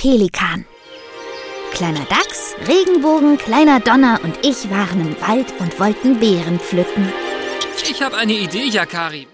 Pelikan. Kleiner Dachs, Regenbogen, kleiner Donner und ich waren im Wald und wollten Beeren pflücken. Ich habe eine Idee, Yakari.